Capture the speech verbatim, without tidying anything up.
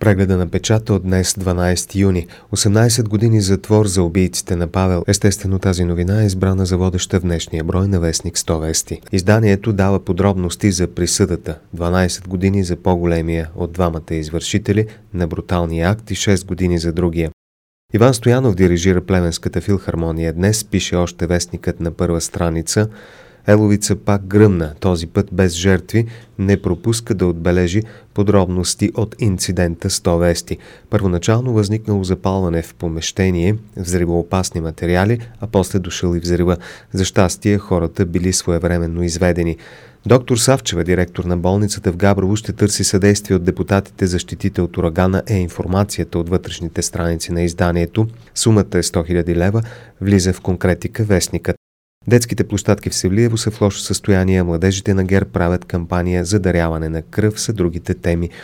Прегледа на печата от днес, дванадесети юни. осемнадесет години затвор за убийците на Павел. Естествено, тази новина е избрана за водеща в днешния брой на вестник сто вести. Изданието дава подробности за присъдата. дванадесет години за по-големия от двамата извършители на бруталния акт и шест години за другия. Иван Стоянов дирижира Плевенската филхармония. Днес, пише още вестникът на първа страница, Еловица пак гръмна, този път без жертви, не пропуска да отбележи подробности от инцидента сто вести. Първоначално възникнало запалване в помещение, взривоопасни материали, а после дошъл и взрива. За щастие, хората били своевременно изведени. Доктор Савчева, директор на болницата в Габрово, ще търси съдействие от депутатите защитите от урагана, е информацията от вътрешните страници на изданието. Сумата е сто хиляди лева, влиза в конкретика вестникът. Детските площадки в Севлиево са в лошо състояние, а младежите на ГЕРБ правят кампания за даряване на кръв, са другите теми